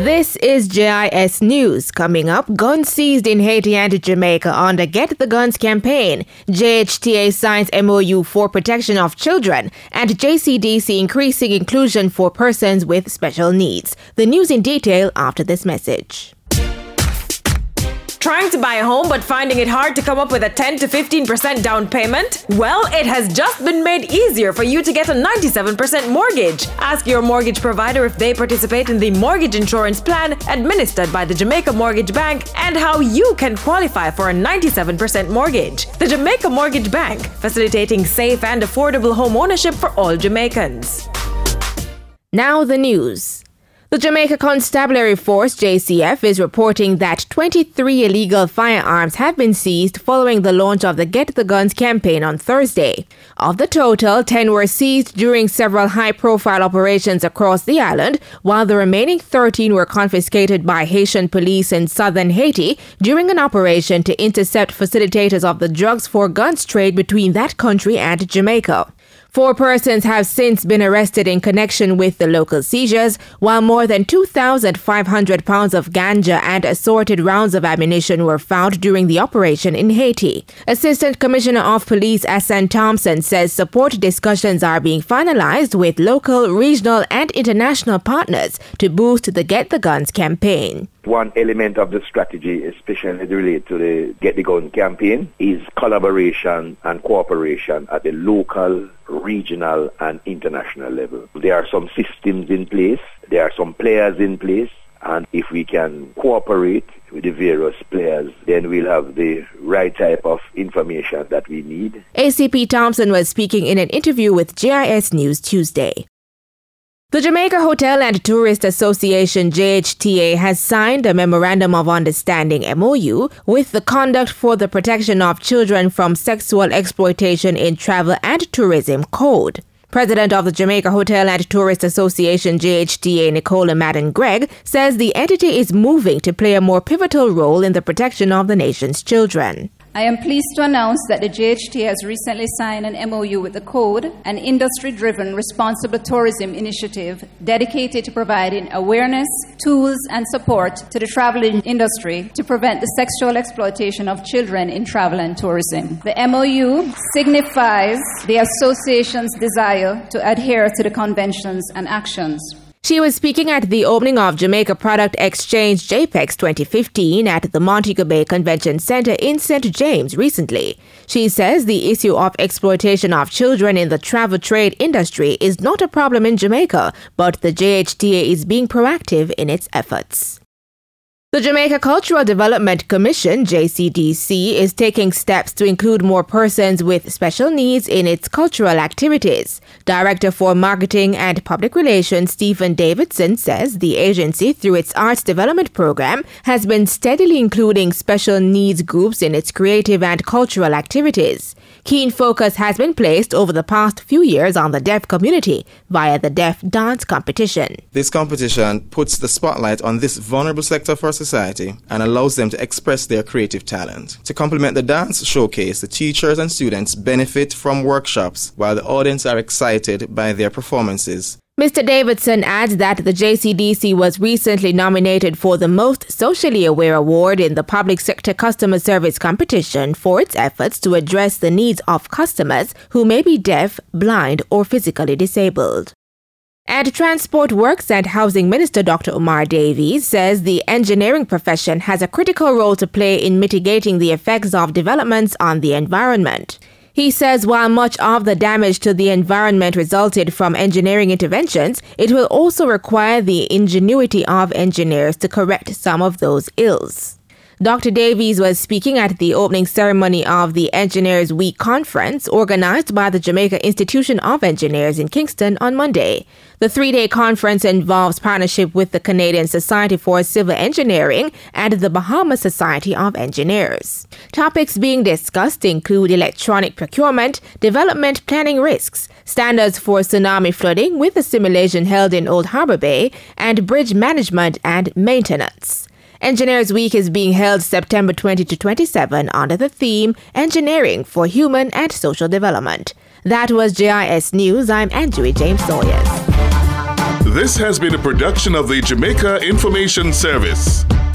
This is JIS News. Coming up, guns seized in Haiti and Jamaica under Get the Guns campaign. JHTA signs MOU for protection of children, and JCDC increasing inclusion for persons with special needs. The news in detail after this message. Trying to buy a home but finding it hard to come up with a 10 to 15% down payment? Well, it has just been made easier for you to get a 97% mortgage. Ask your mortgage provider if they participate in the mortgage insurance plan administered by the Jamaica Mortgage Bank and how you can qualify for a 97% mortgage. The Jamaica Mortgage Bank, facilitating safe and affordable home ownership for all Jamaicans. Now the news. The Jamaica Constabulary Force, JCF, is reporting that 23 illegal firearms have been seized following the launch of the Get the Guns campaign on Thursday. Of the total, 10 were seized during several high-profile operations across the island, while the remaining 13 were confiscated by Haitian police in southern Haiti during an operation to intercept facilitators of the drugs for guns trade between that country and Jamaica. 4 persons have since been arrested in connection with the local seizures, while more than 2,500 pounds of ganja and assorted rounds of ammunition were found during the operation in Haiti. Assistant Commissioner of Police Asan Thompson says support discussions are being finalized with local, regional, and international partners to boost the Get the Guns campaign. One element of the strategy, especially related to the Get the Gun campaign, is collaboration and cooperation at the local, regional, and international level. There are some systems in place, there are some players in place, and if we can cooperate with the various players, then we'll have the right type of information that we need. ACP Thompson was speaking in an interview with JIS News Tuesday. The Jamaica Hotel and Tourist Association, JHTA, has signed a Memorandum of Understanding, MOU, with the Conduct for the Protection of Children from Sexual Exploitation in Travel and Tourism Code. President of the Jamaica Hotel and Tourist Association, JHTA, Nicola Madden-Gregg, says the entity is moving to play a more pivotal role in the protection of the nation's children. I am pleased to announce that the JHTA has recently signed an MOU with the Code, an industry-driven responsible tourism initiative dedicated to providing awareness, tools, and support to the travel industry to prevent the sexual exploitation of children in travel and tourism. The MOU signifies the association's desire to adhere to the conventions and actions. She was speaking at the opening of Jamaica Product Exchange JPEX 2015 at the Montego Bay Convention Center in St. James recently. She says the issue of exploitation of children in the travel trade industry is not a problem in Jamaica, but the JHTA is being proactive in its efforts. The Jamaica Cultural Development Commission, JCDC, is taking steps to include more persons with special needs in its cultural activities. Director for Marketing and Public Relations Stephen Davidson says the agency, through its Arts Development Program, has been steadily including special needs groups in its creative and cultural activities. Keen focus has been placed over the past few years on the deaf community via the Deaf Dance Competition. This competition puts the spotlight on this vulnerable sector of our society and allows them to express their creative talent. To complement the dance showcase, the teachers and students benefit from workshops while the audience are excited by their performances. Mr. Davidson adds that the JCDC was recently nominated for the Most Socially Aware Award in the Public Sector Customer Service Competition for its efforts to address the needs of customers who may be deaf, blind, or physically disabled. And Transport Works and Housing Minister Dr. Omar Davies says the engineering profession has a critical role to play in mitigating the effects of developments on the environment. He says while much of the damage to the environment resulted from engineering interventions, it will also require the ingenuity of engineers to correct some of those ills. Dr. Davies was speaking at the opening ceremony of the Engineers Week conference organized by the Jamaica Institution of Engineers in Kingston on Monday. The 3-day conference involves partnership with the Canadian Society for Civil Engineering and the Bahamas Society of Engineers. Topics being discussed include electronic procurement, development planning risks, standards for tsunami flooding with a simulation held in Old Harbour Bay, and bridge management and maintenance. Engineers Week is being held September 20 to 27 under the theme Engineering for Human and Social Development. That was JIS News. I'm Andrew James Sawyers. This has been a production of the Jamaica Information Service.